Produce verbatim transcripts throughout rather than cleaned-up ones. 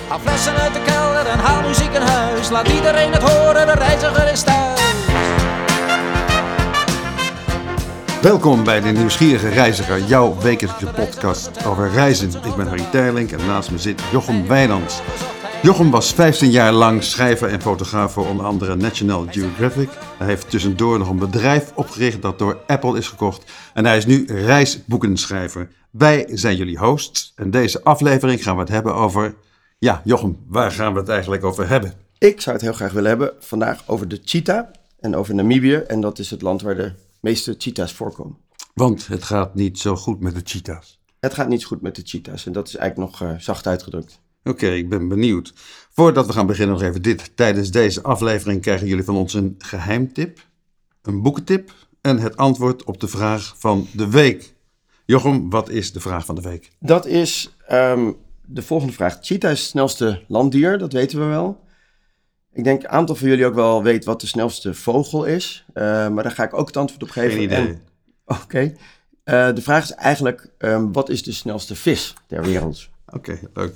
Haal flessen uit de kelder en haal muziek in huis. Laat iedereen het horen, de reiziger is thuis. Welkom bij de Nieuwsgierige Reiziger, jouw wekelijkse podcast over reizen. Ik ben Harry Teirlink en naast me zit Jochem Wijnands. Jochem was vijftien jaar lang schrijver en fotograaf voor onder andere National Geographic. Hij heeft tussendoor nog een bedrijf opgericht dat door Apple is gekocht. En hij is nu reisboekenschrijver. Wij zijn jullie hosts en deze aflevering gaan we het hebben over... Ja, Jochem, waar gaan we het eigenlijk over hebben? Ik zou het heel graag willen hebben vandaag over de cheetah en over Namibië. En dat is het land waar de meeste cheetahs voorkomen. Want het gaat niet zo goed met de cheetahs. Het gaat niet zo goed met de cheetahs en dat is eigenlijk nog uh, zacht uitgedrukt. Oké, okay, ik ben benieuwd. Voordat we gaan beginnen nog even dit. Tijdens deze aflevering krijgen jullie van ons een geheimtip, een boekentip en het antwoord op de vraag van de week. Jochem, wat is de vraag van de week? Dat is um, de volgende vraag. Cheetah is het snelste landdier, dat weten we wel. Ik denk een aantal van jullie ook wel weet wat de snelste vogel is. Uh, maar daar ga ik ook het antwoord op geven. Geen idee. Oké. Okay. Uh, de vraag is eigenlijk, um, wat is de snelste vis ter wereld? Oké, okay, leuk.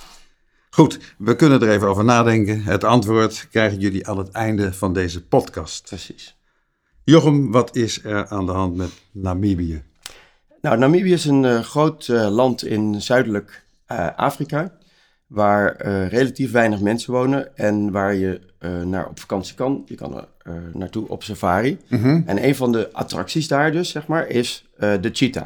Goed, we kunnen er even over nadenken. Het antwoord krijgen jullie aan het einde van deze podcast. Precies. Jochem, wat is er aan de hand met Namibië? Nou, Namibië is een uh, groot uh, land in zuidelijk uh, Afrika, waar uh, relatief weinig mensen wonen en waar je uh, naar op vakantie kan. Je kan er uh, naartoe op safari. Mm-hmm. En een van de attracties daar dus, zeg maar, is uh, de cheetah.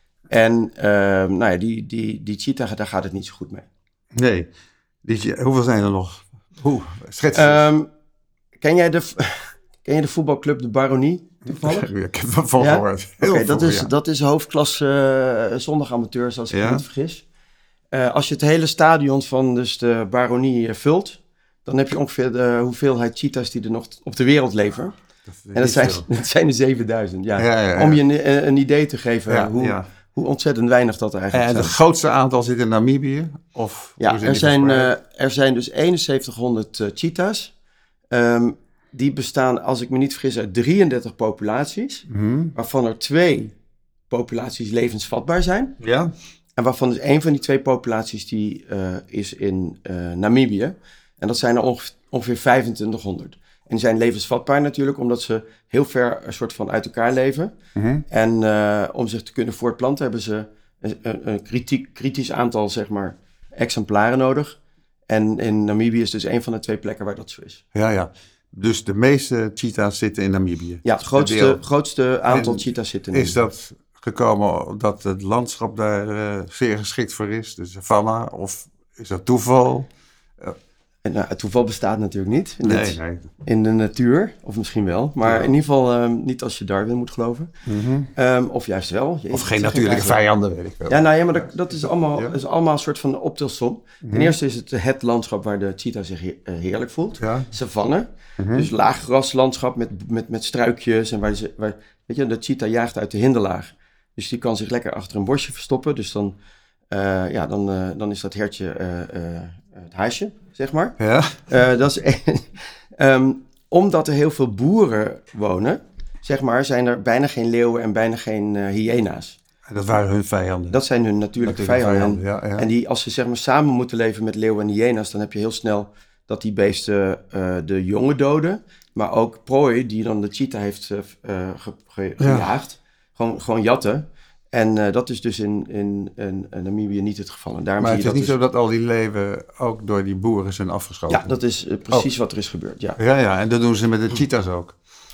En uh, nou ja, die, die, die cheetah, daar gaat het niet zo goed mee. Nee. Die, hoeveel zijn er nog? Hoe? Schets um, ken jij de... Ken je de voetbalclub de Baronie toevallig? Ik heb er van gehoord. Ja? Oké, dat, is, ja. dat is hoofdklasse uh, zondagamateurs, als ik ja? me niet vergis. Uh, als je het hele stadion van dus de Baronie uh, vult, dan heb je ongeveer de hoeveelheid cheetahs die er nog op de wereld leven. Dat en dat zijn, dat zijn er zevenduizend. Ja. Ja, ja, ja. Om je een, een idee te geven ja, hoe, ja. hoe ontzettend weinig dat er eigenlijk is. En het grootste aantal zit in Namibië? Of ja, er zijn, uh, er zijn dus eenenzeventighonderd uh, cheetahs. Um, Die bestaan, als ik me niet vergis, uit drieëndertig populaties. Mm-hmm. Waarvan er twee populaties levensvatbaar zijn. Ja. En waarvan dus één van die twee populaties die uh, is in uh, Namibië. En dat zijn er ongeveer, ongeveer vijfentwintighonderd. En die zijn levensvatbaar natuurlijk, omdat ze heel ver een soort van uit elkaar leven. Mm-hmm. En uh, om zich te kunnen voortplanten hebben ze een, een, een kritiek, kritisch aantal, zeg maar, exemplaren nodig. En in Namibië is dus een van de twee plekken waar dat zo is. Ja, ja. Dus de meeste cheetahs zitten in Namibië? Ja, het grootste, grootste aantal en cheetahs zitten in Namibië. Is dat gekomen omdat het landschap daar uh, zeer geschikt voor is? De savanna? Of is dat toeval? Uh, en, nou, het toeval bestaat natuurlijk niet in, nee, het, nee. in de natuur. Of misschien wel. Maar ja. in ieder geval um, niet als je Darwin moet geloven. Mm-hmm. Um, of juist wel. Je, of geen natuurlijke vijanden, weet ik wel. Ja, nou ja, maar dat, dat is, allemaal, ja. is allemaal een soort van optelsom. Mm-hmm. Ten eerste is het het landschap waar de cheetah zich he- uh, heerlijk voelt. Ja. Savanne. Mm-hmm. Dus laaggraslandschap met, met, met struikjes. En waar ze, waar, weet je, de cheetah jaagt uit de hinderlaag. Dus die kan zich lekker achter een bosje verstoppen. Dus dan, uh, ja, dan, uh, dan is dat hertje uh, uh, het huisje, zeg maar. Ja. Uh, dat is, um, omdat er heel veel boeren wonen, zeg maar, zijn er bijna geen leeuwen en bijna geen uh, hyena's. Dat waren hun vijanden. Dat zijn hun natuurlijke, natuurlijke vijanden. vijanden ja, ja. En die, als ze zeg maar samen moeten leven met leeuwen en hyena's, dan heb je heel snel dat die beesten uh, de jongen doden, maar ook prooi die dan de cheetah heeft uh, ge, ge, gejaagd, ja. gewoon, gewoon jatten. En uh, dat is dus in, in, in, in Namibië niet het geval. En daarom maar zie het je is dat niet dus... zo dat al die leeuwen ook door die boeren zijn afgeschoten? Ja, dat is uh, precies oh. wat er is gebeurd, ja. Ja, ja, en dat doen ze met de cheetahs ook?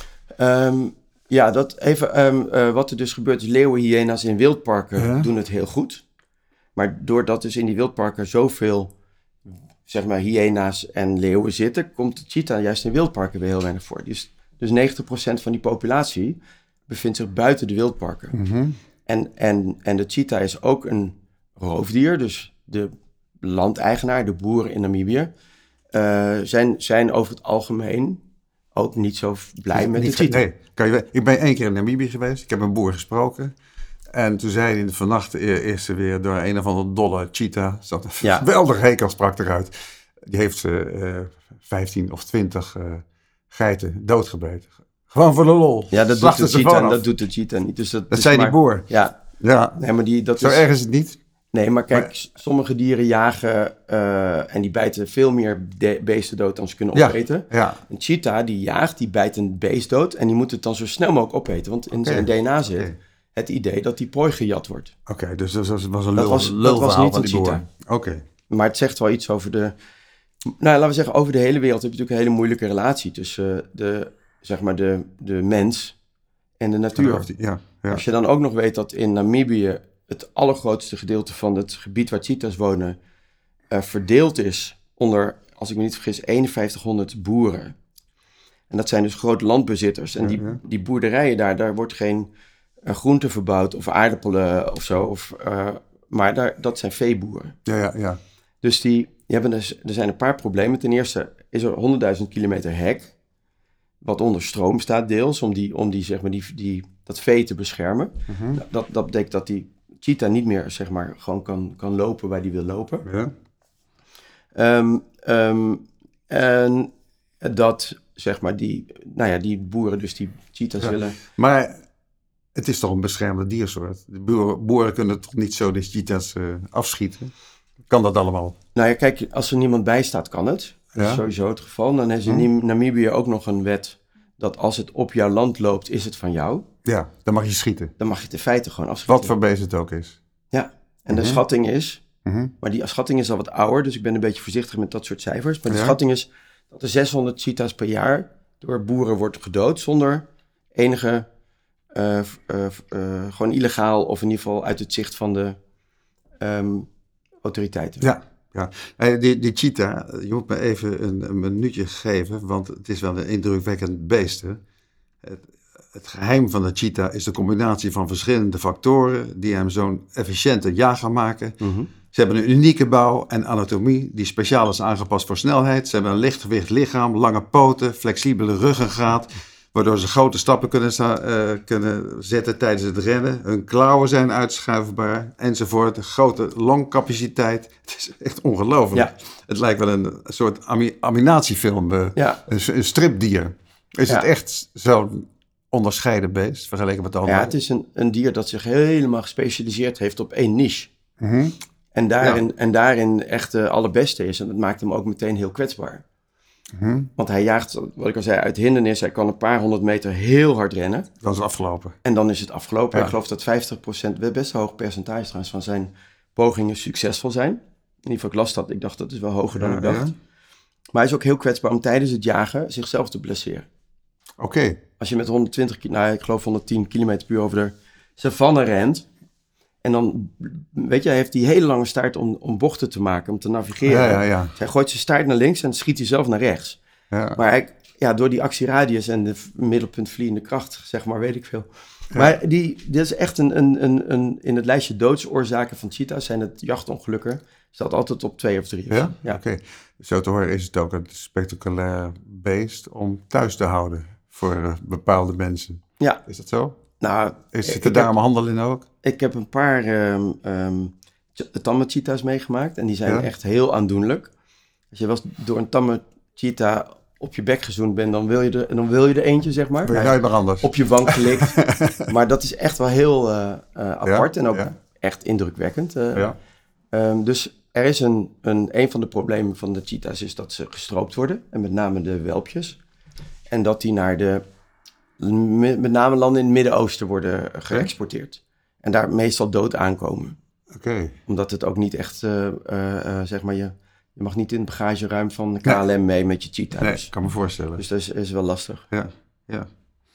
Um, ja, dat even, um, uh, wat er dus gebeurt is, leeuwen, hyena's in wildparken ja. doen het heel goed. Maar doordat dus in die wildparken zoveel, zeg maar, hyena's en leeuwen zitten, komt de cheetah juist in wildparken weer heel weinig voor. Dus, dus negentig procent van die populatie bevindt zich buiten de wildparken. Mm-hmm. En, en, en de cheetah is ook een roofdier, dus de landeigenaar, de boeren in Namibië, uh, zijn, zijn over het algemeen ook niet zo blij met niet, de cheetah. Nee, kan je, ik ben één keer in Namibië geweest, ik heb een boer gesproken. En toen zei hij in de vannacht eerst weer door een of andere dolle cheetah. Zat een ja. geweldig hekel sprak eruit. Die heeft ze uh, vijftien of twintig uh, geiten doodgebeten. Gewoon voor de lol. Ja, dat doet de cheetah, dat doet de cheetah niet. Dus dat dat is zei maar, die boer. Ja. ja. Nee, maar die, dat Zo is, erg is het niet. Nee, maar kijk, Maar, sommige dieren jagen uh, en die bijten veel meer de- beesten dood dan ze kunnen ja, opeten. Ja. Een cheetah die jaagt, die bijt een beest dood en die moet het dan zo snel mogelijk opeten. Want in Okay. zijn D N A zit Okay. het idee dat die prooi gejat wordt. Oké, okay, dus dat was, was een dat lul, was, lul dat was niet van een die cheetah. Oké. Okay. Maar het zegt wel iets over de... Nou, laten we zeggen, over de hele wereld heb je natuurlijk een hele moeilijke relatie tussen de, zeg maar de, de mens en de natuur. Die, ja, ja. Als je dan ook nog weet dat in Namibië het allergrootste gedeelte van het gebied waar cheetahs wonen uh, verdeeld is onder, als ik me niet vergis, eenenvijftighonderd boeren. En dat zijn dus grote landbezitters. En die, ja, ja. die boerderijen daar, daar wordt geen uh, groente verbouwd of aardappelen of zo. Of, uh, maar daar, dat zijn veeboeren. Ja, ja, ja. Dus die, die hebben dus, er zijn een paar problemen. Ten eerste is er honderdduizend kilometer hek, wat onder stroom staat deels, om, die, om die, zeg maar, die, die, dat vee te beschermen. Mm-hmm. Dat, dat betekent dat die cheetah niet meer, zeg maar, gewoon kan, kan lopen waar die wil lopen. Ja. Um, um, en dat, zeg maar, die, nou ja, die boeren dus die cheetahs ja. willen... Maar het is toch een beschermde diersoort? De boeren, boeren kunnen toch niet zo de cheetahs uh, afschieten? Kan dat allemaal? Nou ja, kijk, als er niemand bij staat, kan het. Dat ja. is sowieso het geval. Dan is in hmm. Namibië ook nog een wet dat als het op jouw land loopt, is het van jou. Ja, dan mag je schieten. Dan mag je het in feite gewoon afschieten. Wat voor beest het ook is. Ja, en mm-hmm. de schatting is, mm-hmm. maar die schatting is al wat ouder, dus ik ben een beetje voorzichtig met dat soort cijfers. Maar de ja. schatting is dat er zeshonderd cheetahs per jaar door boeren wordt gedood zonder enige, uh, uh, uh, gewoon illegaal of in ieder geval uit het zicht van de um, autoriteiten. Ja. Ja, die, die cheetah, je moet me even een, een minuutje geven, want het is wel een indrukwekkend beest. Hè? Het, het geheim van de cheetah is de combinatie van verschillende factoren die hem zo'n efficiënte jager maken. Mm-hmm. Ze hebben een unieke bouw en anatomie die speciaal is aangepast voor snelheid. Ze hebben een lichtgewicht lichaam, lange poten, flexibele ruggengraat, waardoor ze grote stappen kunnen, uh, kunnen zetten tijdens het rennen. Hun klauwen zijn uitschuifbaar, enzovoort. Grote longcapaciteit. Het is echt ongelooflijk. Ja. Het lijkt wel een soort ami- animatiefilm, uh, ja. een, een stripdier. Is ja. het echt zo'n onderscheiden beest, vergeleken met de andere? Ja, het is een, een dier dat zich helemaal gespecialiseerd heeft op één niche. Mm-hmm. En, daarin, ja. en daarin echt de allerbeste is. En dat maakt hem ook meteen heel kwetsbaar. Mm-hmm. Want hij jaagt, wat ik al zei, uit hindernis. Hij kan een paar honderd meter heel hard rennen. Dan is het afgelopen. En dan is het afgelopen. Ja. Ik geloof dat vijftig procent, best een hoog percentage trouwens, van zijn pogingen succesvol zijn. In ieder geval, ik las dat. Ik dacht, dat is wel hoger dan ja, ik dacht. Ja. Maar hij is ook heel kwetsbaar om tijdens het jagen zichzelf te blesseren. Oké. Okay. Als je met honderdtwintig, nou ik geloof honderdtien kilometer per uur over de savanne rent. En dan, weet je, hij heeft die hele lange staart om, om bochten te maken, om te navigeren. Ja, ja, ja. Hij gooit zijn staart naar links en schiet hij zelf naar rechts. Ja. Maar hij, ja, door die actieradius en de middelpuntvliegende kracht, zeg maar, weet ik veel. Ja. Maar die, dit is echt een, een, een, een, in het lijstje doodsoorzaken van cheetahs zijn het jachtongelukken. Staat altijd op twee of drie. Ja? Ja. Oké. Okay. Zo te horen is het ook een spectaculair beest om thuis te houden voor uh, bepaalde mensen. Ja. Is dat zo? Nou, is het er daarom handel in ook? Ik heb een paar um, um, tamme cheetahs meegemaakt en die zijn ja? echt heel aandoenlijk. Als je wel eens door een tamme cheetah op je bek gezoend bent, dan wil je er, dan wil je er eentje, zeg maar. Wil je nooit meer anders? Op je wang gelikt. Maar dat is echt wel heel uh, uh, apart ja? en ook ja? echt indrukwekkend. Uh, ja. um, dus er is een, een, een van de problemen van de cheetahs is dat ze gestroopt worden. En met name de welpjes. En dat die naar de, met name landen in het Midden-Oosten worden geëxporteerd. Ja? En daar meestal dood aankomen. Oké. Okay. Omdat het ook niet echt, uh, uh, uh, zeg maar, je, je mag niet in het bagageruim van de K L M nee. mee met je cheetah. Nee, dus. kan me voorstellen. Dus dat is, is wel lastig. Ja, ja.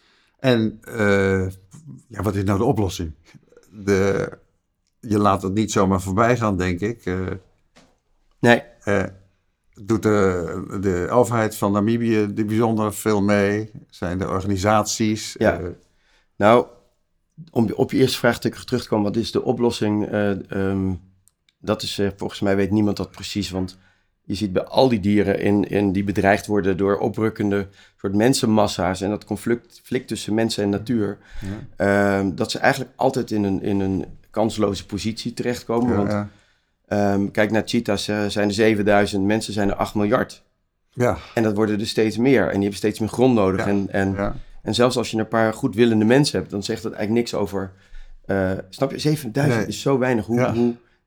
En uh, ja, wat is nou de oplossing? De, je laat het niet zomaar voorbij gaan, denk ik. Uh, nee. Uh, doet de, de overheid van Namibië er bijzonder veel mee? Zijn er organisaties? Ja. Uh, nou... Om op je eerste vraag terug te komen, wat is de oplossing? Uh, um, dat is uh, volgens mij weet niemand dat precies, want je ziet bij al die dieren in, in die bedreigd worden door oprukkende soort mensenmassa's en dat conflict, conflict tussen mensen en natuur, ja. uh, dat ze eigenlijk altijd in een, in een kansloze positie terechtkomen. Ja, want ja. Um, kijk naar cheetahs, uh, zijn er zevenduizend, mensen zijn er acht miljard. Ja. En dat worden er steeds meer en die hebben steeds meer grond nodig. Ja. En, en, ja. En zelfs als je een paar goedwillende mensen hebt, dan zegt dat eigenlijk niks over... Uh, snap je? zevenduizend nee. is zo weinig. Hoe, ja. hoe,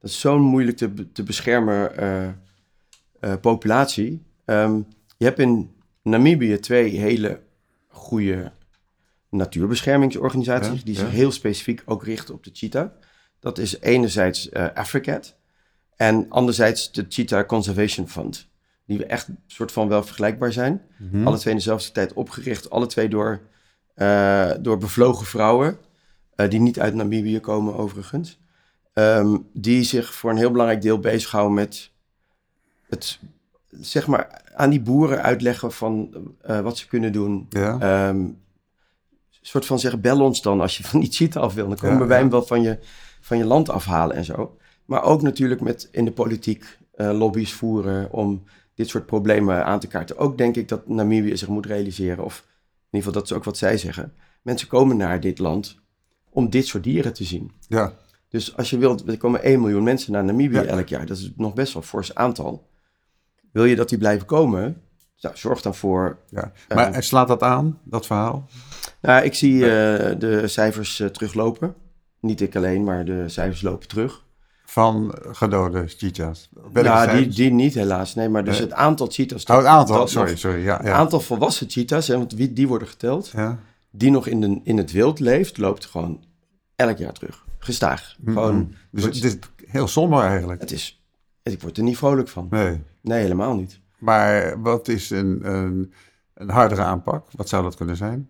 Dat is zo'n moeilijk te, be- te beschermen uh, uh, populatie. Um, je hebt in Namibië twee hele goede natuurbeschermingsorganisaties... Ja, die ja. zich heel specifiek ook richten op de cheetah. Dat is enerzijds uh, AfriCat en anderzijds de Cheetah Conservation Fund... die we echt soort van wel vergelijkbaar zijn. Mm-hmm. Alle twee in dezelfde tijd opgericht. Alle twee door, uh, door bevlogen vrouwen... Uh, die niet uit Namibië komen overigens... Um, die zich voor een heel belangrijk deel bezighouden met het, zeg maar, aan die boeren uitleggen van uh, wat ze kunnen doen. Ja. Um, soort van zeggen, bel ons dan als je van die cheetah af wil. Dan komen ja, wij ja. hem wel van je, van je land afhalen en zo. Maar ook natuurlijk met in de politiek uh, lobby's voeren om dit soort problemen aan te kaarten. Ook denk ik dat Namibië zich moet realiseren, of in ieder geval dat is ook wat zij zeggen. Mensen komen naar dit land om dit soort dieren te zien. Ja. Dus als je wilt, er komen één miljoen mensen naar Namibië Ja. elk jaar. Dat is nog best wel een fors aantal. Wil je dat die blijven komen? Nou, zorg dan voor... Ja. Maar uh, slaat dat aan, dat verhaal? Nou, ik zie uh, de cijfers uh, teruglopen. Niet ik alleen, maar de cijfers lopen terug. Van gedode cheetahs? Nou, die, die niet helaas. Nee, maar dus nee. het aantal cheetahs... Oh, het aantal, dat sorry, nog, sorry. Ja, ja. Het aantal volwassen cheetahs, hè, want die, die worden geteld... Ja. die nog in, de, in het wild leeft, loopt gewoon elk jaar terug. Gestaag. Mm-hmm. Gewoon, dus het is heel somber eigenlijk. Het is, ik word er niet vrolijk van. Nee. Nee, helemaal niet. Maar wat is een, een, een hardere aanpak? Wat zou dat kunnen zijn?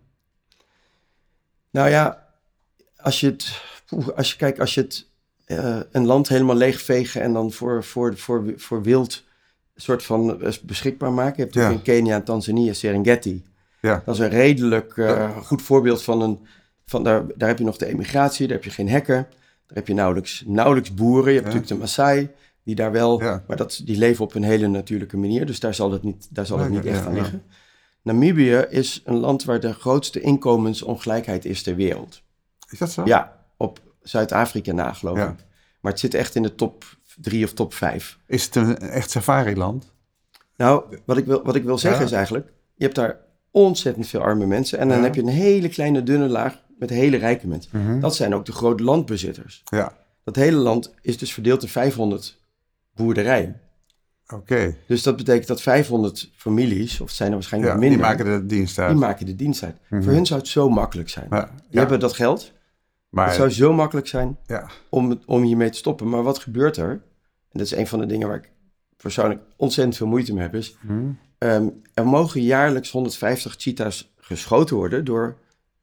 Nou ja, als je het, als je kijkt, als je het uh, een land helemaal leegvegen en dan voor, voor, voor, voor wild soort van beschikbaar maken. Je hebt ook ja. in Kenia en Tanzania Serengeti. Ja. Dat is een redelijk uh, ja. goed voorbeeld van een, van daar, daar heb je nog de emigratie, daar heb je geen hekken. Daar heb je nauwelijks, nauwelijks boeren. Je hebt ja. natuurlijk de Maasai, die daar wel... Ja. Maar dat, die leven op een hele natuurlijke manier. Dus daar zal het niet, daar zal het niet echt ja, aan liggen. Ja. Namibië is een land waar de grootste inkomensongelijkheid is ter wereld. Is dat zo? Ja, op Zuid-Afrika na, geloof ik. Ja. Maar het zit echt in de top drie of top vijf. Is het een echt safari-land? Nou, wat ik wil, wat ik wil zeggen ja. is eigenlijk... Je hebt daar ontzettend veel arme mensen. En dan ja. heb je een hele kleine, dunne laag met hele rijke mensen. Mm-hmm. Dat zijn ook de grote landbezitters. Ja. Dat hele land is dus verdeeld in vijfhonderd boerderijen. Oké. Okay. Dus dat betekent dat vijfhonderd families, of het zijn er waarschijnlijk ja, minder... die maken de dienst uit. Die maken de dienst uit. Mm-hmm. Voor hun zou het zo makkelijk zijn. Ja, die ja. hebben dat geld. Maar het zou zo makkelijk zijn ja. om, om hiermee te stoppen. Maar wat gebeurt er? En dat is een van de dingen waar ik persoonlijk ontzettend veel moeite mee heb. Is, mm-hmm. um, er mogen jaarlijks honderdvijftig cheetahs geschoten worden door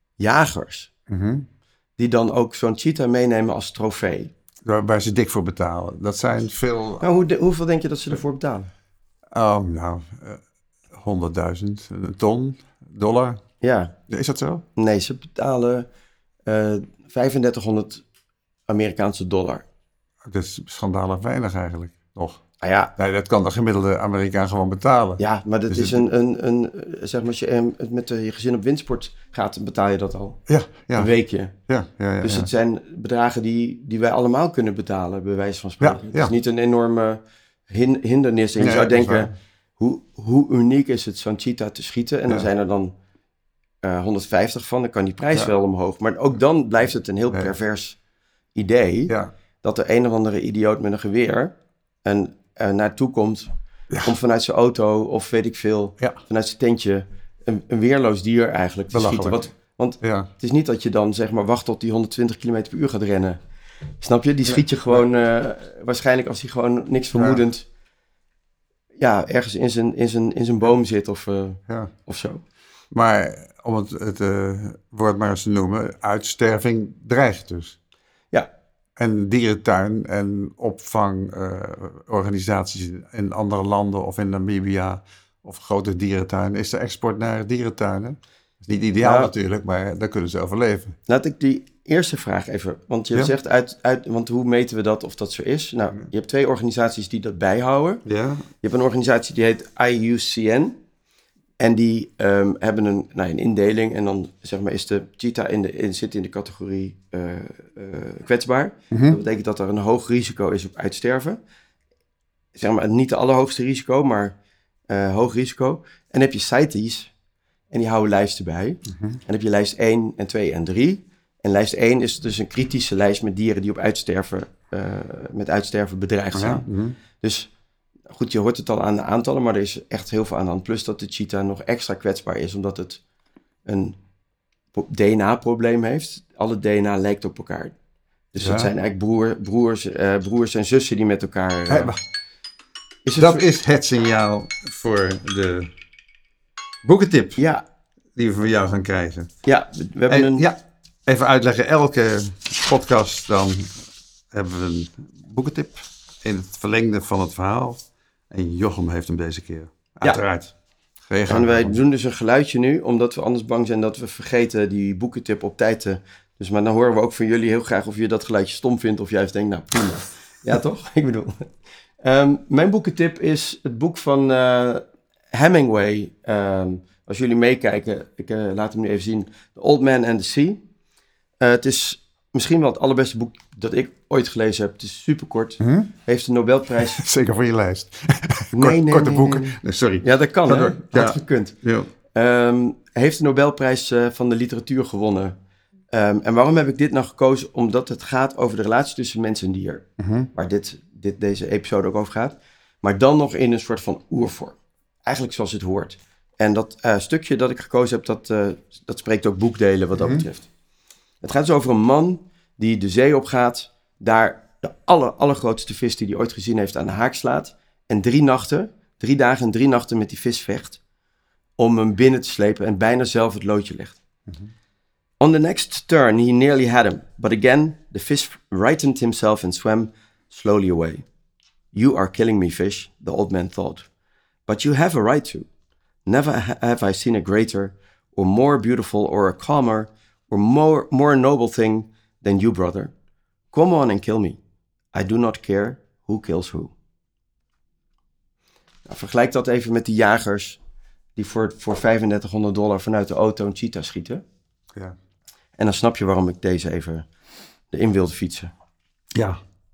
jagers. Mm-hmm. Die dan ook zo'n cheetah meenemen als trofee. Waar ze dik voor betalen. Dat zijn veel... Nou, hoe de, hoeveel denk je dat ze ervoor betalen? Oh, nou, honderdduizend, uh, een ton, dollar. Ja. Is dat zo? Nee, ze betalen uh, vijfendertighonderd Amerikaanse dollar. Dat is schandalig weinig eigenlijk, nog. Ah ja. Nee, dat kan de gemiddelde Amerikaan gewoon betalen. Ja, maar dat dus is het... een, een, een, zeg maar, als je met je gezin op windsport gaat, dan betaal je dat al. Ja, ja. Een weekje. Ja, ja, ja, dus ja. het zijn bedragen die, die wij allemaal kunnen betalen, bij wijze van spreken. Ja, het ja. is niet een enorme hin, hindernis. En je nee, zou denken, hoe, hoe uniek is het zo'n cheetah te schieten? En dan ja. zijn er dan uh, honderdvijftig van, dan kan die prijs ja. wel omhoog. Maar ook dan blijft het een heel nee. pervers idee, ja. dat er een of andere idioot met een geweer en Uh, naartoe komt, ja. om vanuit zijn auto of weet ik veel, ja. vanuit zijn tentje, een, een weerloos dier eigenlijk te Belachelijk. schieten. Wat, want ja. het is niet dat je dan zeg maar wacht tot die honderdtwintig kilometer per uur gaat rennen. Snap je? Die schiet je gewoon, uh, waarschijnlijk als hij gewoon niks vermoedend, ja, ja ergens in zijn, in zijn, in zijn boom zit of, uh, ja. of zo. Maar om het, het uh, woord maar eens te noemen, uitsterving dreigt dus. Ja. En dierentuin en opvangorganisaties uh, in andere landen of in Namibia of grote dierentuinen. Is de export naar dierentuinen? Dat is niet ideaal nou, natuurlijk, maar daar kunnen ze overleven. Laat ik die eerste vraag even, want je ja? zegt uit, uit, want hoe meten we dat of dat zo is? Nou, je hebt twee organisaties die dat bijhouden. Ja. Je hebt een organisatie die heet I U C N. En die um, hebben een, nou, een indeling en dan zeg maar is de cheetah in de, in, zit in de categorie uh, uh, kwetsbaar. Mm-hmm. Dat betekent dat er een hoog risico is op uitsterven. Zeg maar niet de allerhoogste risico, maar uh, hoog risico. En dan heb je CITES en die houden lijsten bij. Mm-hmm. En dan heb je lijst één en twee en drie. En lijst één is dus een kritische lijst met dieren die op uitsterven, uh, met uitsterven bedreigd zijn. Ja, mm-hmm. Dus goed, je hoort het al aan de aantallen, maar er is echt heel veel aan de hand. Plus dat de cheetah nog extra kwetsbaar is, omdat het een D N A-probleem heeft. Alle D N A lijkt op elkaar. Dus ja. dat zijn eigenlijk broer, broers, uh, broers en zussen die met elkaar... Uh, hey, is het dat voor... is het signaal voor de boekentip ja. die we van jou gaan krijgen. Ja, we hebben en, een... Ja, even uitleggen. Elke podcast dan hebben we een boekentip in het verlengde van het verhaal. En Jochem heeft hem deze keer. Uiteraard. Ja. En wij doen dus een geluidje nu, omdat we anders bang zijn dat we vergeten die boekentip op tijd te... Dus maar dan horen we ook van jullie heel graag of je dat geluidje stom vindt of juist denkt, nou prima. Ja toch? Ik bedoel. Um, mijn boekentip is het boek van uh, Hemingway. Um, als jullie meekijken, ik uh, laat hem nu even zien. The Old Man and the Sea. Uh, het is misschien wel het allerbeste boek dat ik ooit gelezen heb. Het is superkort. Hm? Heeft de Nobelprijs... Zeker voor je lijst. nee, Kort, nee, korte nee, boeken. Nee. Nee, sorry. Ja, dat kan. Ga hè? door. Dat ja. had gekund. Ja. Um, heeft de Nobelprijs uh, van de literatuur gewonnen. Um, en waarom heb ik dit nou gekozen? Omdat het gaat over de relatie tussen mens en dier. Mm-hmm. Waar dit, dit, deze episode ook over gaat. Maar dan nog in een soort van oervorm. Eigenlijk zoals het hoort. En dat uh, stukje dat ik gekozen heb, dat, uh, dat spreekt ook boekdelen wat dat mm-hmm. betreft. Het gaat dus over een man die de zee opgaat. Daar de aller, allergrootste vis die hij ooit gezien heeft aan de haak slaat. En drie nachten, drie dagen en drie nachten met die vis vecht. Om hem binnen te slepen en bijna zelf het loodje legt. Mm-hmm. On the next turn, he nearly had him, but again, the fish rightened himself and swam slowly away. You are killing me, fish, the old man thought. But you have a right to. Never ha- have I seen a greater, or more beautiful, or a calmer, or more, more noble thing than you, brother. Come on and kill me. I do not care who kills who. Nou, vergelijk dat even met die jagers die voor, voor vijfendertighonderd dollar vanuit de auto een cheetah schieten. Ja. En dan snap je waarom ik deze even erin wilde fietsen. Ja.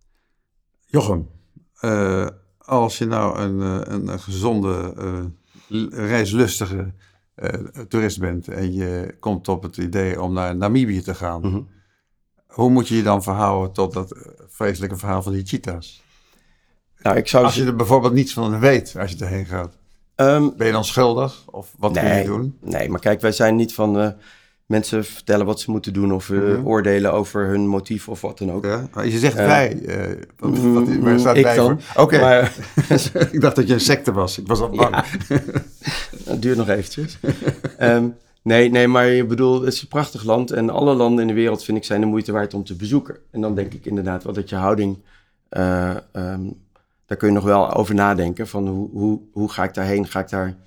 Jochem, uh, als je nou een, een, een gezonde, uh, reislustige uh, toerist bent en je komt op het idee om naar Namibië te gaan, mm-hmm. hoe moet je je dan verhouden tot dat vreselijke verhaal van die cheetahs? Nou, ik zou als je er bijvoorbeeld niets van weet als je erheen gaat. Um, ben je dan schuldig? Of wat nee, kun je doen? Nee, maar kijk, wij zijn niet van... Uh, mensen vertellen wat ze moeten doen of uh, mm-hmm. oordelen over hun motief of wat dan ook. Ja, maar je zegt uh, wij. Uh, wat, wat, waar staat ik bij dan. Oké, okay. Ik dacht dat je een secte was. Ik was al bang. Ja. Het duurt nog eventjes. um, nee, nee, maar je bedoelt, het is een prachtig land. En alle landen in de wereld, vind ik, zijn de moeite waard om te bezoeken. En dan denk ik inderdaad wel dat je houding... Uh, um, daar kun je nog wel over nadenken. Van hoe, hoe, hoe ga ik daarheen? Ga ik daar...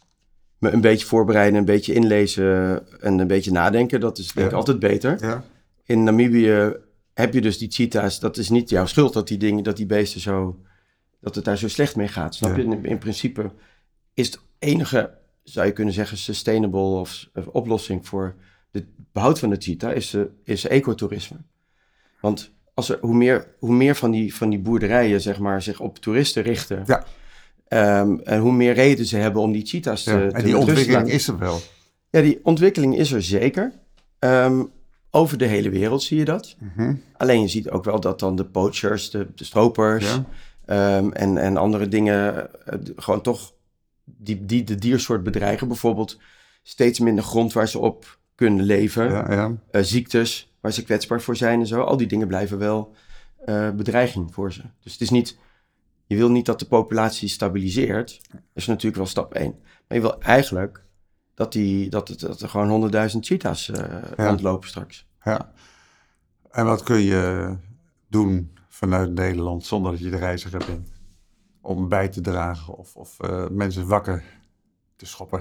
me een beetje voorbereiden, een beetje inlezen en een beetje nadenken. Dat is denk ik ja. altijd beter. Ja. In Namibië heb je dus die cheetahs. Dat is niet jouw schuld dat die dingen, dat die beesten zo, dat het daar zo slecht mee gaat. Snap ja. je? In, in principe is het enige, zou je kunnen zeggen, sustainable of, of oplossing voor het behoud van de cheetah is, uh, is ecotourisme. Want als er, hoe meer, hoe meer van die, van die boerderijen, zeg maar, zich op toeristen richten. Ja. Um, en hoe meer reden ze hebben om die cheetahs ja, te, en te die ontwikkeling is er wel. Ja, die ontwikkeling is er zeker. Um, over de hele wereld zie je dat. Mm-hmm. Alleen je ziet ook wel dat dan de poachers, de, de stropers ja. um, en, en andere dingen uh, gewoon toch die, die de diersoort bedreigen. Bijvoorbeeld steeds minder grond waar ze op kunnen leven. Ja, ja. Uh, ziektes waar ze kwetsbaar voor zijn en zo. Al die dingen blijven wel uh, bedreiging voor ze. Dus het is niet... Je wil niet dat de populatie stabiliseert. Dat is natuurlijk wel stap één. Maar je wil eigenlijk dat, die, dat, het, dat er gewoon honderdduizend cheetahs uh, ja. rondlopen straks. Ja. En wat kun je doen vanuit Nederland zonder dat je de reiziger bent? Om bij te dragen of, of uh, mensen wakker te schoppen?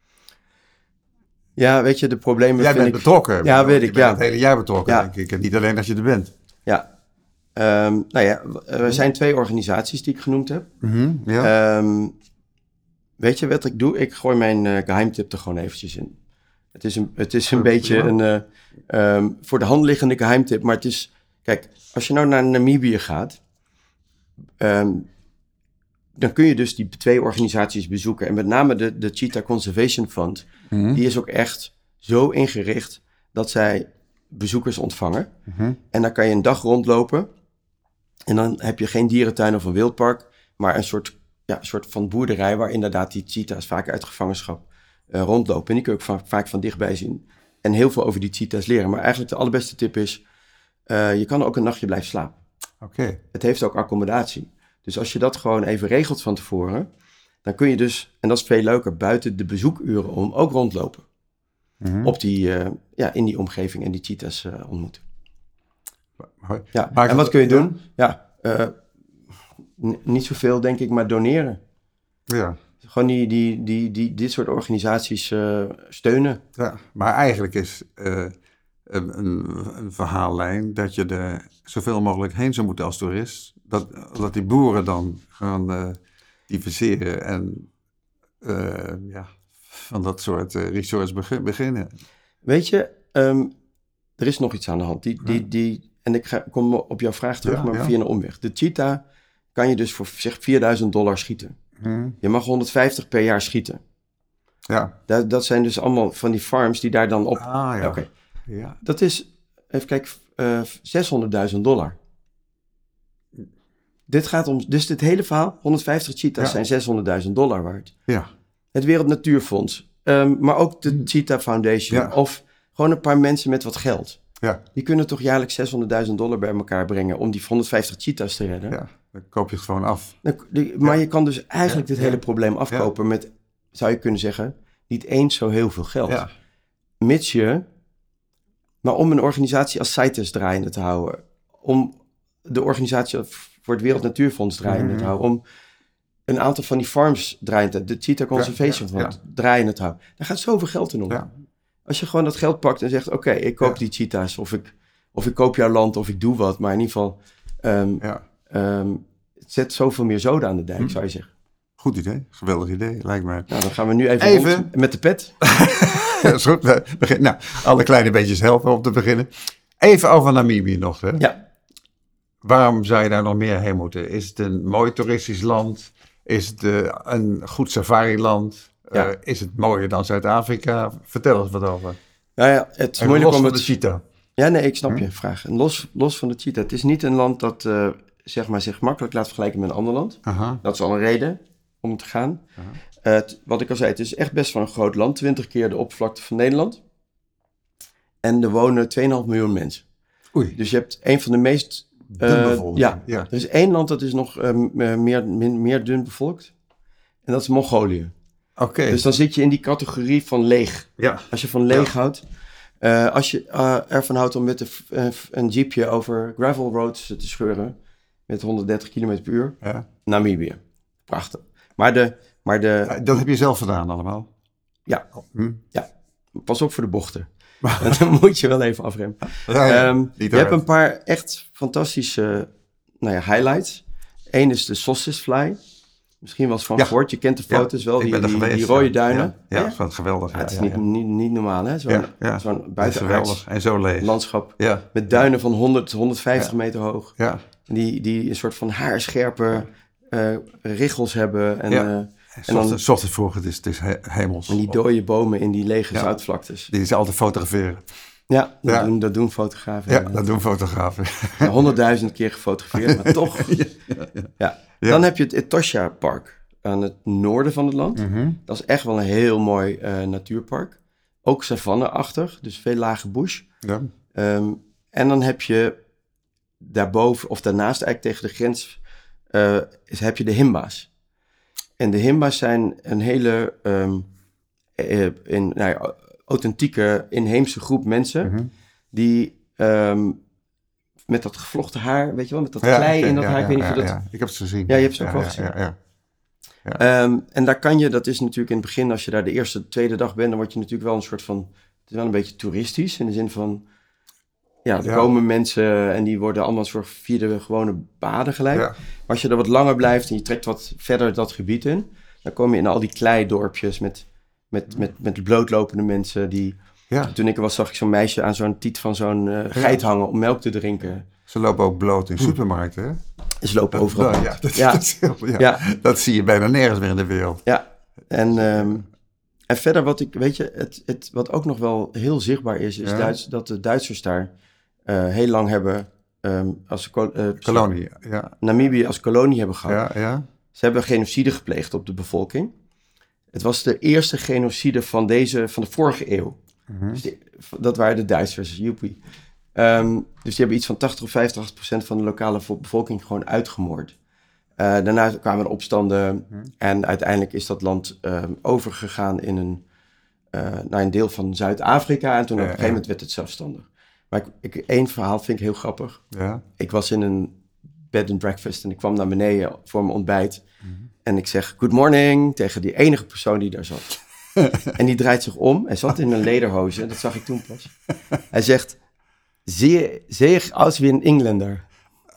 Ja, weet je, de problemen Jij vind bent ik... betrokken. Ja, weet ik. Je bent ja. het hele jaar betrokken, ja. denk ik. En niet alleen als je er bent. Ja. Um, nou ja, er zijn twee organisaties die ik genoemd heb. Mm-hmm, ja. um, weet je wat ik doe? Ik gooi mijn uh, geheimtip er gewoon eventjes in. Het is een, het is een ja, beetje ja. een uh, um, voor de hand liggende geheimtip. Maar het is... Kijk, als je nou naar Namibië gaat... Um, dan kun je dus die twee organisaties bezoeken. En met name de, de Cheetah Conservation Fund... Mm-hmm. Die is ook echt zo ingericht... dat zij bezoekers ontvangen. Mm-hmm. En dan kan je een dag rondlopen. En dan heb je geen dierentuin of een wildpark, maar een soort, ja, een soort van boerderij waar inderdaad die cheetahs vaak uit gevangenschap uh, rondlopen. En die kun je ook van, vaak van dichtbij zien. En heel veel over die cheetahs leren. Maar eigenlijk de allerbeste tip is, uh, je kan ook een nachtje blijven slapen. Oké. Okay. Het heeft ook accommodatie. Dus als je dat gewoon even regelt van tevoren, dan kun je dus, en dat is veel leuker, buiten de bezoekuren om ook rondlopen. Mm-hmm. Op die, uh, ja, in die omgeving en die cheetahs uh, ontmoeten. Ja, maar en wat kun je doen? Ja, ja uh, n- niet zoveel denk ik, maar doneren. Ja. Gewoon die, die, die, die, dit soort organisaties uh, steunen. Ja, maar eigenlijk is uh, een, een verhaallijn dat je er zoveel mogelijk heen zou moeten als toerist. Dat, dat die boeren dan gaan uh, diversifiëren en uh, ja, van dat soort uh, resorts begin, beginnen. Weet je, um, er is nog iets aan de hand. Die, die, die, en ik ga, kom op jouw vraag terug, ja, maar ja. via een omweg. De cheetah kan je dus voor zeg vierduizend dollar schieten. Hmm. Je mag honderdvijftig per jaar schieten. Ja. Dat, dat zijn dus allemaal van die farms die daar dan op... Ah, ja. Oké. Okay. Ja. Dat is, even kijken, uh, zeshonderdduizend dollar. Dit gaat om, dus dit hele verhaal, honderdvijftig cheetahs ja. zijn zeshonderdduizend dollar waard. Ja. Het Wereld Natuurfonds, um, maar ook de Cheetah Foundation ja. of gewoon een paar mensen met wat geld. Ja. Die kunnen toch jaarlijks zeshonderdduizend dollar bij elkaar brengen om die honderdvijftig cheetahs te redden. Ja, dan koop je het gewoon af. Dan, die, maar ja. je kan dus eigenlijk dit ja. hele probleem afkopen ja. met, zou je kunnen zeggen, niet eens zo heel veel geld. Ja. Mits je, maar om een organisatie als CITES draaiende te houden, om de organisatie voor het Wereld Natuurfonds draaiende mm-hmm. te houden, om een aantal van die farms draaiende, de Cheetah Conservation ja, ja, Fund ja. draaiende te houden. Daar gaat zoveel geld in om. Ja. Als je gewoon dat geld pakt en zegt, oké, okay, ik koop ja. die cheetahs, of ik, of ik koop jouw land, of ik doe wat, maar in ieder geval, um, ja. um, het zet zoveel meer zoden aan de dijk, hm. zou je zeggen. Goed idee, geweldig idee, lijkt mij. Nou, dan gaan we nu even, even. Rond met de pet. Ja, is goed. We begin, nou, alle kleine beetjes helpen om te beginnen. Even over Namibië nog, hè? Ja. Waarom zou je daar nog meer heen moeten? Is het een mooi toeristisch land? Is het uh, een goed safariland? Ja. Uh, is het mooier dan Zuid-Afrika? Vertel eens wat over. Nou ja, het is moeilijk los om van het... de cheetah. Ja, nee, ik snap hm? je vraag. En los, los van de cheetah. Het is niet een land dat uh, zeg maar, zich makkelijk laat vergelijken met een ander land. Aha. Dat is al een reden om te gaan. Uh, t, wat ik al zei, het is echt best wel een groot land. twintig keer de oppervlakte van Nederland. En er wonen twee komma vijf miljoen mensen. Oei. Dus je hebt een van de meest... Uh, ja, ja, er is één land dat is nog uh, meer, min, meer dun bevolkt. En dat is Mongolië. Oké. Okay. Dus dan zit je in die categorie van leeg. Ja. Als je van leeg ja. houdt. Uh, als je uh, ervan houdt om met de, uh, een jeepje over gravel roads te scheuren. Met honderddertig kilometer per uur. Ja. Namibië. Prachtig. Maar de... Maar de ja, dat heb je zelf gedaan allemaal? Ja. Hm? Ja. Pas op voor de bochten. En dan moet je wel even afremmen. Ja, ja, um, je hebt een paar echt fantastische nou ja, highlights. Eén is de Sausage Fly. Misschien wel eens van ja. gehoord. Je kent de foto's ja, wel. Die, die, geweest, die rode ja. duinen. Ja, ja, ja. geweldig. Ja, het is ja, niet, ja. niet, niet normaal, hè? Zo'n, ja, ja. zo'n buitenaards en zo leeg. landschap. Ja. Met duinen van honderd, honderdvijftig ja. meter hoog. Ja. Die, die een soort van haarscherpe uh, richels hebben. En, ja. uh, En dan zocht het vroeger, het is, het is hemels. En die dode bomen in die lege ja. zoutvlaktes. Die is altijd fotograferen. Ja, dat, ja. Doen, dat doen fotografen. Ja, dat doen fotografen. Honderdduizend keer gefotografeerd, maar toch. ja, ja, ja. Ja. Ja. Dan heb je het Etosha Park aan het noorden van het land. Mm-hmm. Dat is echt wel een heel mooi uh, natuurpark. Ook savanne-achtig, dus veel lage bush. Ja. Um, en dan heb je daarboven, of daarnaast eigenlijk tegen de grens, uh, is, heb je de Himba's. En de Himba's zijn een hele um, uh, in, nou ja, authentieke inheemse groep mensen mm-hmm. die um, met dat gevlochten haar, weet je wel, met dat ja, klei okay, in dat ja, haar. Ja, ik weet niet ja, of je dat... ja, ik heb het gezien. Ja, je hebt ze ook ja, wel ja, gezien. Ja, ja, ja. Um, en daar kan je, dat is natuurlijk in het begin, als je daar de eerste, tweede dag bent, dan word je natuurlijk wel een soort van, het is wel een beetje toeristisch, in de zin van, ja, er ja. komen mensen en die worden allemaal een soort via de gewone baden gelijk. Ja. Maar als je er wat langer blijft en je trekt wat verder dat gebied in, dan kom je in al die kleidorpjes met, met, met, met blootlopende mensen die... Ja. Toen ik er was, zag ik zo'n meisje aan zo'n tiet van zo'n uh, geit ja. hangen om melk te drinken. Ze lopen ook bloot in supermarkten, hè? Ze lopen dat, overal. Ja dat, ja. Dat, ja. Ja. dat zie je bijna nergens meer in de wereld. Ja, en, um, en verder wat ik, weet je, het, het, wat ook nog wel heel zichtbaar is, is Ja. Duits, dat de Duitsers daar uh, heel lang hebben, um, als uh, Kolonie, ja. Namibië als kolonie hebben gehad. Ja, ja. Ze hebben genocide gepleegd op de bevolking. Het was de eerste genocide van, deze, van de vorige eeuw. Mm-hmm. Dus die, dat waren de Duitsers, joepie. Um, dus die hebben iets van tachtig of vijfentachtig procent van de lokale bevolking gewoon uitgemoord. Uh, daarna kwamen er opstanden mm-hmm. en uiteindelijk is dat land um, overgegaan in een, uh, naar een deel van Zuid-Afrika. En toen ja, op een gegeven ja. moment werd het zelfstandig. Maar ik, ik, één verhaal vind ik heel grappig. Ja. Ik was in een bed and breakfast en ik kwam naar beneden voor mijn ontbijt. Mm-hmm. En ik zeg good morning tegen die enige persoon die daar zat. En die draait zich om. Hij zat in een lederhoze, dat zag ik toen pas. Hij zegt, zie je als wie een Englander.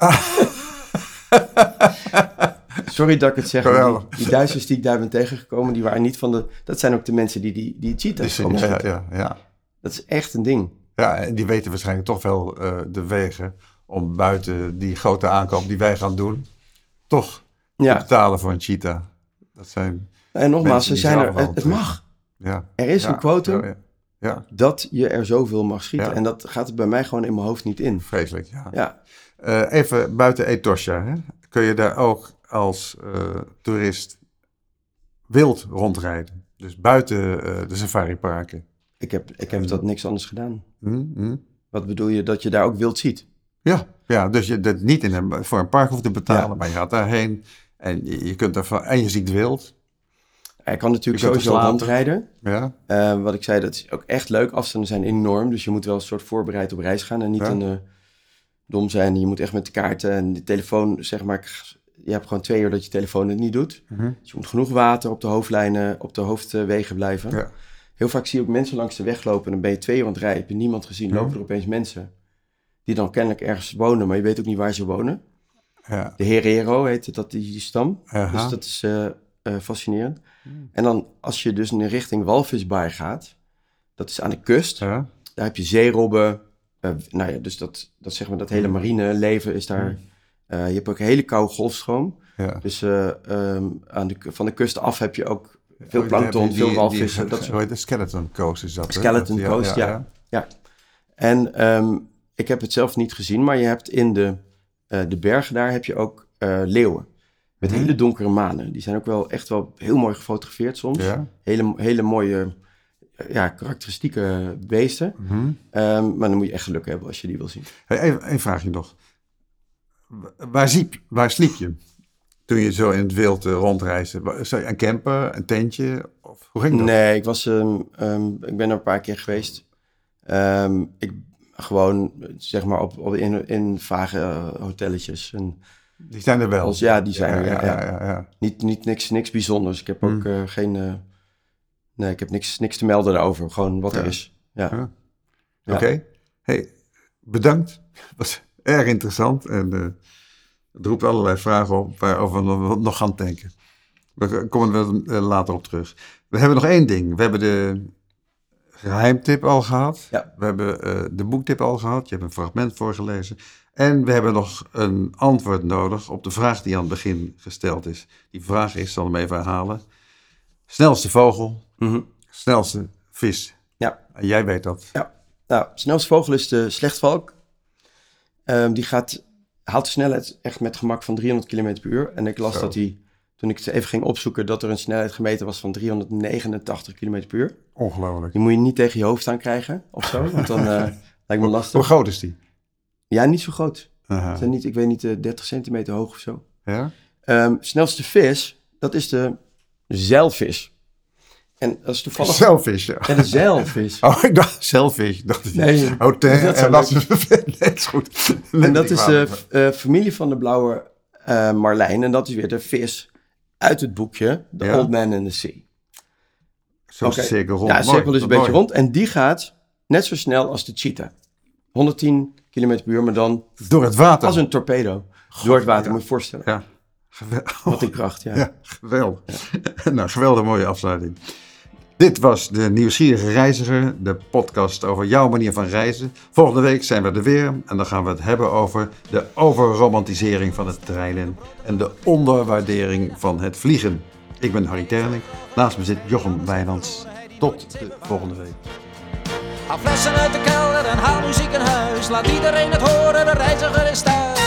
Sorry dat ik het zeg. Die, die Duitsers die ik daar ben tegengekomen, die waren niet van de... Dat zijn ook de mensen die die, die cheetahs dus, komen ja, ja, ja. Dat is echt een ding. Ja, en die weten waarschijnlijk toch wel uh, de wegen om buiten die grote aankoop die wij gaan doen, toch ja. te betalen voor een cheetah. Dat zijn en nogmaals, ze zijn er, het, het mag. Ja. Er is ja. een quotum ja, ja. Ja. dat je er zoveel mag schieten. Ja. En dat gaat er bij mij gewoon in mijn hoofd niet in. Vreselijk, ja. ja. Uh, even buiten Etosha, hè? Kun je daar ook als uh, toerist wild rondrijden? Dus buiten uh, de safariparken. Ik heb, ik heb dat niks anders gedaan. Mm-hmm. Wat bedoel je, dat je daar ook wild ziet? Ja, ja, dus je dat niet in een, voor een park hoeft te betalen, ja. maar je gaat daarheen en je, je kunt ervan en je ziet wild. Hij kan natuurlijk sowieso rondrijden. Ja. Uh, wat ik zei, dat is ook echt leuk. Afstanden zijn enorm, dus je moet wel een soort voorbereid op reis gaan en niet ja. een uh, dom zijn. Je moet echt met de kaarten en de telefoon, zeg maar, je hebt gewoon twee uur dat je telefoon het niet doet. Mm-hmm. Dus je moet genoeg water op de hoofdlijnen, op de hoofdwegen blijven. Ja. Heel vaak zie je ook mensen langs de weg lopen en dan ben je twee uur aan het rijden, heb je niemand gezien, mm-hmm. lopen er opeens mensen die dan kennelijk ergens wonen, maar je weet ook niet waar ze wonen. Ja. De Herero heet het, dat die, die stam. Uh-huh. Dus dat is uh, uh, fascinerend. Mm. En dan als je dus in de richting Walvisbaai gaat, dat is aan de kust, uh-huh. daar heb je zeerobben, uh, nou ja, dus dat, dat zeg maar, dat hele marine leven is daar. Mm. Uh, je hebt ook een hele koude golfstroom. Ja. Dus uh, um, aan de, van de kust af heb je ook veel plankton, veel walvissen. Die, die, dat is de Skeleton Coast is dat, Skeleton dat, Coast, ja. ja. ja. ja. En um, ik heb het zelf niet gezien, maar je hebt in de, uh, de bergen daar heb je ook uh, leeuwen. Met mm-hmm. hele donkere manen. Die zijn ook wel echt wel heel mooi gefotografeerd soms. Ja. Hele, hele mooie, uh, ja, karakteristieke beesten. Mm-hmm. Um, maar dan moet je echt geluk hebben als je die wil zien. Hey, even een vraagje nog. Waar, ziep, waar sliep je toen je zo in het wild uh, rondreisde? Een camper, een tentje? Of, hoe ging dat? Nee, ik, was, um, um, ik ben er een paar keer geweest. Um, ik gewoon, zeg maar, op, op in, in vage uh, hotelletjes. En die zijn er wel? Als, ja, die zijn ja, er, ja. ja, ja, ja, ja. Niet, niet niks, niks bijzonders. Ik heb ook hmm. uh, geen... Uh, nee, ik heb niks, niks te melden daarover. Gewoon wat ja. er is. Ja. ja. Oké. Okay. Hey, bedankt. Was erg interessant. En uh, het roept allerlei vragen op waarover we nog gaan denken. We komen er uh, later op terug. We hebben nog één ding. We hebben de geheimtip al gehad. Ja. We hebben uh, de boektip al gehad. Je hebt een fragment voorgelezen. En we hebben nog een antwoord nodig op de vraag die aan het begin gesteld is. Die vraag is, ik zal hem even herhalen. Snelste vogel, mm-hmm. snelste vis. Ja. En jij weet dat. Ja. Nou, snelste vogel is de slechtvalk. Um, die gaat, haalt de snelheid echt met gemak van driehonderd kilometer per uur. En ik las Zo. dat hij, toen ik het even ging opzoeken, dat er een snelheid gemeten was van driehonderdnegenentachtig kilometer per uur. Ongelooflijk. Die moet je niet tegen je hoofd aan krijgen of zo, want dan uh, lijkt me lastig. Hoe groot is die? Ja, niet zo groot. Uh-huh. Zijn niet, ik weet niet, uh, dertig centimeter hoog of zo. Ja? Um, snelste vis, dat is de zeilvis. En dat is toevallig... Zeilvis, ja. Ja, de zeilvis. Oh, ik dacht zeilvis. Ik dacht dat nee, hotel, dat, en dat is nee, is goed. En dat is de uh, familie van de blauwe uh, marlijn. En dat is weer de vis uit het boekje The ja. Old Man in the Sea. Zo okay. is de cirkel rond. Ja, de cirkel is een beetje rond. En die gaat net zo snel als de cheetah. honderdtien kilometer per uur, maar dan... Door het water. Als een torpedo. God, door het water, ja. moet je je voorstellen. Ja. Geweldig. Wat een kracht, ja. Ja, geweldig. Ja. Nou, geweldig mooie afsluiting. Dit was de Nieuwsgierige Reiziger, de podcast over jouw manier van reizen. Volgende week zijn we er weer en dan gaan we het hebben over de overromantisering van het reizen en de onderwaardering van het vliegen. Ik ben Harry Terling, naast me zit Jochem Wijnands. Tot de volgende week. Haal flessen uit de kelder en haal muziek in huis. Laat iedereen het horen, de reiziger is thuis.